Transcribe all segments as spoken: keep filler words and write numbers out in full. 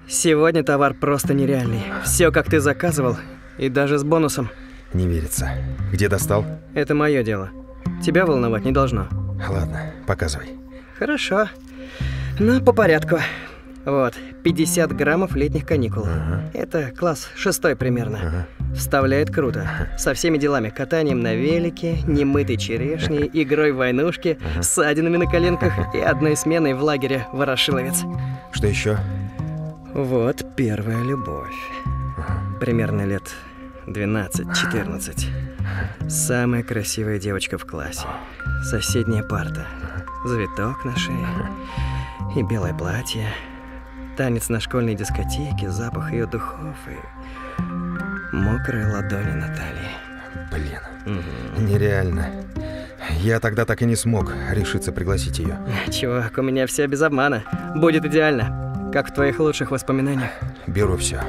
Сегодня товар просто нереальный. Все, как ты заказывал, и даже с бонусом. Не верится. Где достал? Это мое дело. Тебя волновать не должно. Ладно, показывай. Хорошо. Ну, по порядку. Вот, пятьдесят граммов летних каникул. Ага. Это класс шестой примерно. Ага. Вставляет круто. Ага. Со всеми делами. Катанием на велике, немытой черешней, игрой в войнушки, ага. ссадинами на коленках и одной сменой в лагере Ворошиловец. Что еще? Вот первая любовь. Ага. Примерно лет двенадцать-четырнадцать. Самая красивая девочка в классе. Соседняя парта. Завиток на шее. И белое платье. Танец на школьной дискотеке, запах ее духов и мокрые ладони на талии. Блин, Угу. нереально. Я тогда так и не смог решиться пригласить ее. Чувак, у меня все без обмана. Будет идеально. Как в твоих лучших воспоминаниях. Беру все.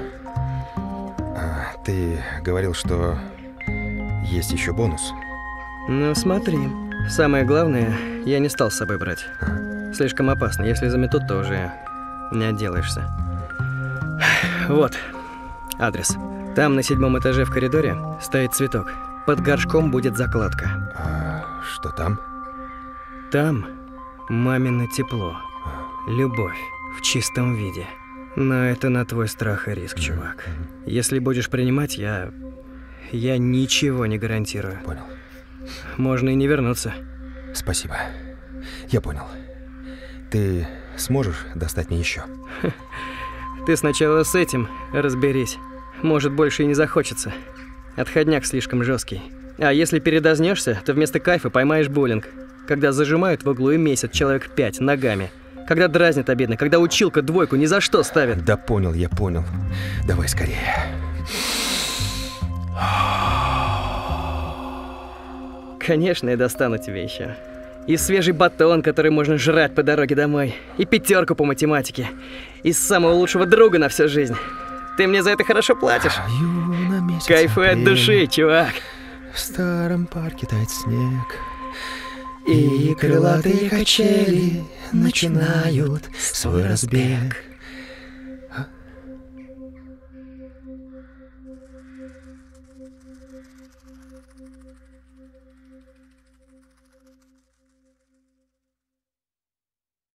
А, ты говорил, что есть еще бонус. Ну, смотри. Самое главное, я не стал с собой брать. Ага. Слишком опасно. Если заметут, то уже не отделаешься. Вот адрес. Там на седьмом этаже в коридоре стоит цветок. Под горшком будет закладка. А что там? Там мамино тепло. Любовь в чистом виде. Но это на твой страх и риск, чувак. Если будешь принимать, я... Я ничего не гарантирую. Понял. Можно и не вернуться. Спасибо. Я понял. Ты сможешь достать мне еще? Ты сначала с этим разберись. Может, больше и не захочется. Отходняк слишком жесткий. А если передознешься, то вместо кайфа поймаешь буллинг. Когда зажимают в углу и месяц человек пять ногами. Когда дразнят обидно. Когда училка двойку ни за что ставит. Да понял, я понял. Давай скорее. Конечно, я достану тебе еще. И свежий батон, который можно жрать по дороге домой. И пятерку по математике. И самого лучшего друга на всю жизнь. Ты мне за это хорошо платишь. Кайфуй от души, чувак. В старом парке тает снег. И крылатые качели начинают свой разбег.